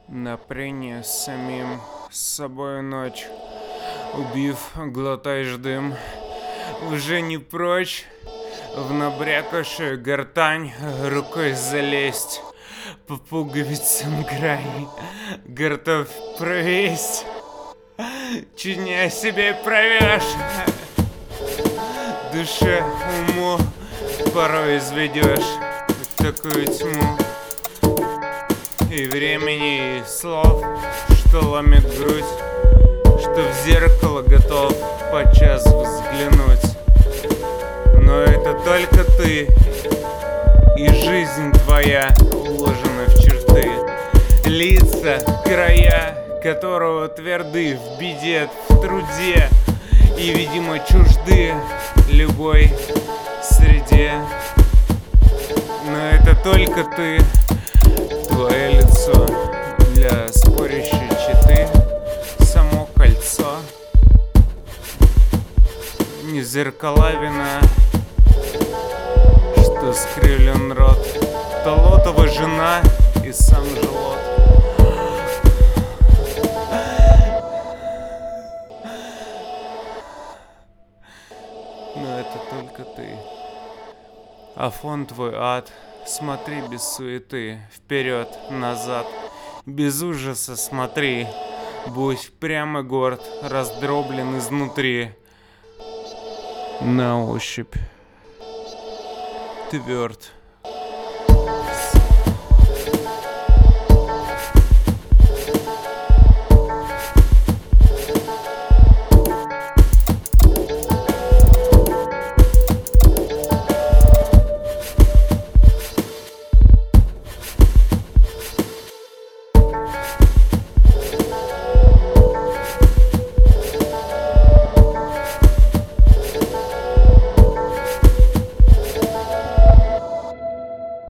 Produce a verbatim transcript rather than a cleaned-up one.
На прение с самим собой ночь, убив, глотаешь дым, уже не прочь в набрякавшую гортань рукой залезть, по пуговицам край готов провесть, чуть не о себе провешь, душе уму порой изведешь такую тьму и времени, и слов, что ломит грудь, что в зеркало готов подчас взглянуть. Но это только ты, и жизнь твоя уложена в черты, лица, края которого тверды в беде, в труде, и, видимо, чужды любой среде. Но это только ты, твое лицо для спорящей четы, само кольцо, не зеркала вина, что скривлен рот, то лотова жена и сам желот. Но это только ты. А фон твой ад, смотри без суеты, вперед, назад, без ужаса смотри, будь прямо горд, раздроблен изнутри, на ощупь тверд.